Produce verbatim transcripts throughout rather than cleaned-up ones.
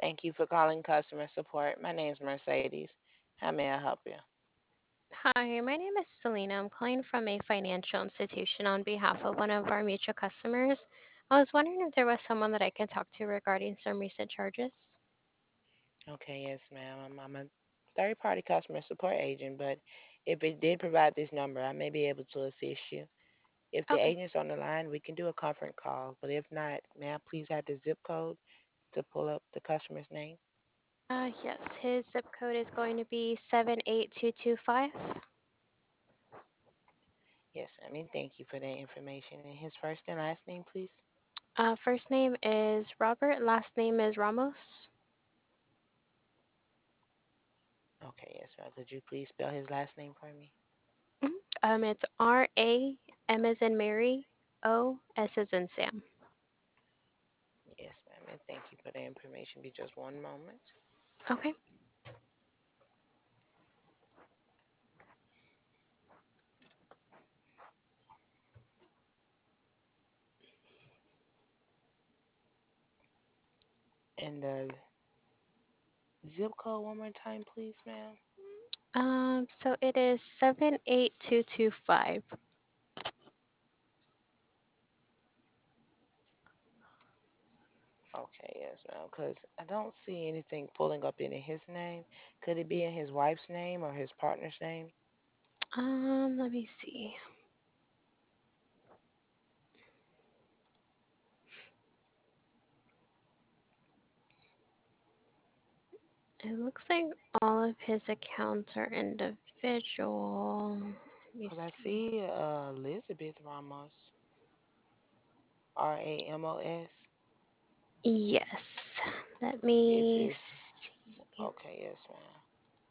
Thank you for calling customer support. My name's Mercedes. How may I help you? Hi, my name is Selena. I'm calling from a financial institution on behalf of one of our mutual customers. I was wondering if there was someone that I can talk to regarding some recent charges. Okay, yes, ma'am. I'm, I'm a third party customer support agent, but if it did provide this number, I may be able to assist you. If the Okay. agent's on the line, we can do a conference call, but if not, may I please have the zip code to pull up the customer's name? Uh, yes, his zip code is going to be seven eight two two five. Yes, ma'am. And thank you for that information. And his first and last name, please? Uh, first name is Robert, last name is Ramos. Okay, yes, ma'am. Could you please spell his last name for me? Mhm. Um, it's R A M as in Mary, O S as in Sam. Yes, ma'am. And thank you for the information. Be just one moment. Okay. And the zip code one more time, please, ma'am. Um, so it is seven eight two two five. Okay, yes, ma'am. Because I don't see anything pulling up in his name. Could it be in his wife's name or his partner's name? Um, let me see. It looks like all of his accounts are individual. Let me Because I see. see uh, Elizabeth Ramos, R A M O S. Yes. Let Is me his. see. Okay, yes, ma'am.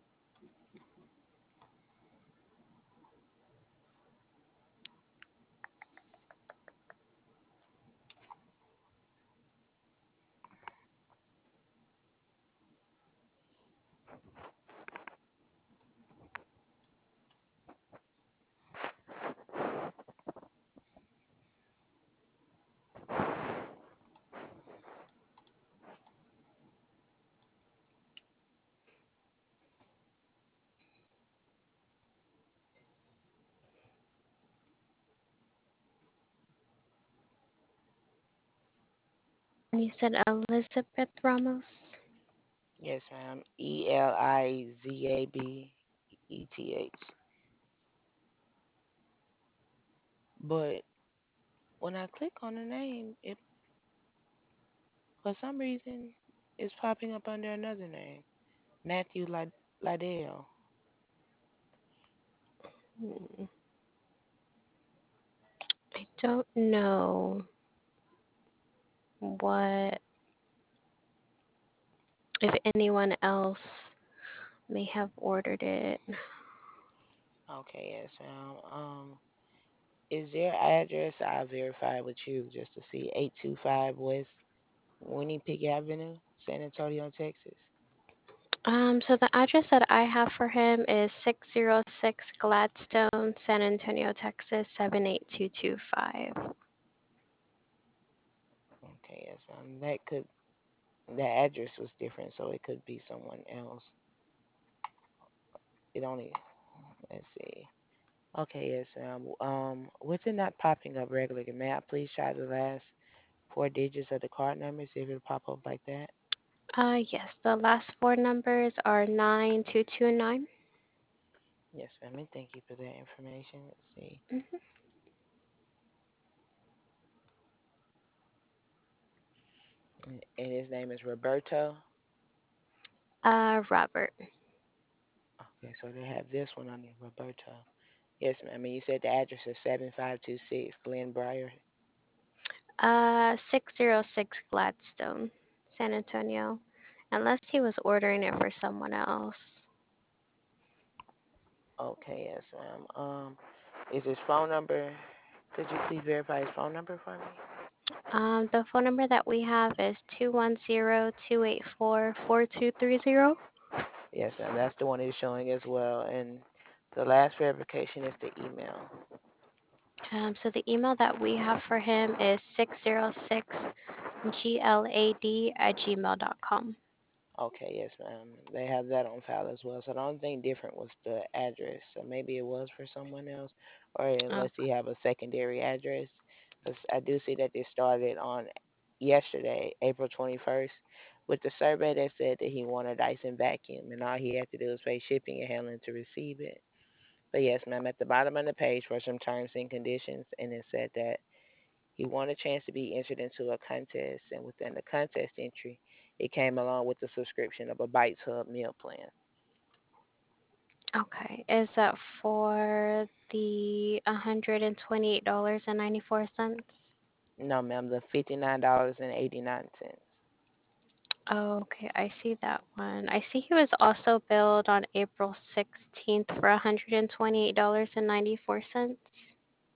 And you said Elizabeth Ramos? Yes, ma'am. E L I Z A B E T H. But when I click on the name, it for some reason it's popping up under another name, Matthew Lyd- Lydell. Hmm, I don't know what, if anyone else may have ordered it. Okay, yes, ma'am. Um, is their address? I'll verify with you just to see. eight two five West Winnipeg Avenue, San Antonio, Texas. Um, so the address that I have for him is six oh six Gladstone, San Antonio, Texas seven eight two two five. Okay, yes, ma'am. That could the address was different, so it could be someone else. It only let's see. Okay, yes, ma'am. Um, with it not popping up regularly, may I please try the last four digits of the card number, see if it'll pop up like that? Uh, yes, the last four numbers are nine two two nine. Yes, ma'am. And thank you for that information. Let's see. Mm-hmm. And and his name is Roberto. Uh, Robert. Okay, so they have this one on it, Roberto. Yes, ma'am. And you said the address is seven five two six Glen Briar. Uh, six oh six Gladstone, San Antonio. Unless he was ordering it for someone else. Okay, yes, ma'am. Um, is his phone number? Could you please verify his phone number for me? Um, the phone number that we have is two one zero two eight four four two three zero. Yes, ma'am. That's the one he's showing as well. And the last verification is the email. Um, so the email that we have for him is six oh six glad at gmail dot com. Okay, yes, ma'am. They have that on file as well. So the only thing different was the address. So maybe it was for someone else, or Oh, unless he have a secondary address. Because I do see that they started on yesterday, April twenty-first, with the survey that said that he wanted Dyson vacuum, and all he had to do was pay shipping and handling to receive it. But yes, ma'am, at the bottom of the page were some terms and conditions, and it said that he won a chance to be entered into a contest, and within the contest entry, it came along with the subscription of a Bites Hub meal plan. okay. Is that for the one hundred twenty-eight dollars and ninety-four cents? No, ma'am, the fifty-nine dollars and eighty-nine cents. Okay, I see that one. I see he was also billed on April sixteenth for one hundred twenty-eight dollars and ninety-four cents.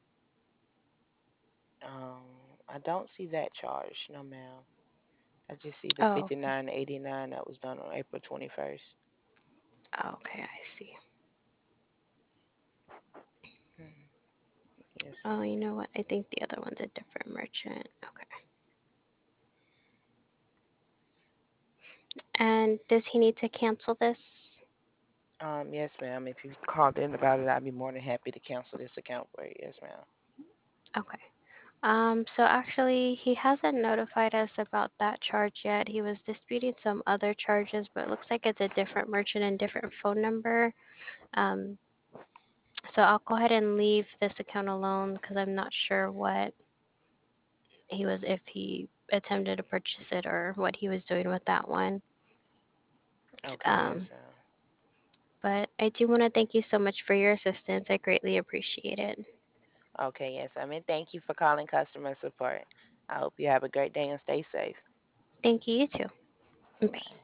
Um, I don't see that charge, no, ma'am. I just see the Oh, okay. fifty-nine eighty-nine that was done on April twenty-first. Okay, I see. Mhm. Yes, Oh, you know what? I think the other one's a different merchant. Okay. And does he need to cancel this? ma'am. Um, yes, ma'am. If you called in about it, I'd be more than happy to cancel this account for you. Yes, ma'am. Okay. Um, so actually, he hasn't notified us about that charge yet. He was disputing some other charges, but it looks like it's a different merchant and different phone number. Um, so I'll go ahead and leave this account alone because I'm not sure what he was, if he attempted to purchase it or what he was doing with that one. Okay, Um, yes, ma'am. but I do want to thank you so much for your assistance. I greatly appreciate it. Okay, yes, I mean, thank you for calling customer support. I hope you have a great day and stay safe. Thank you, you too. Bye. Bye.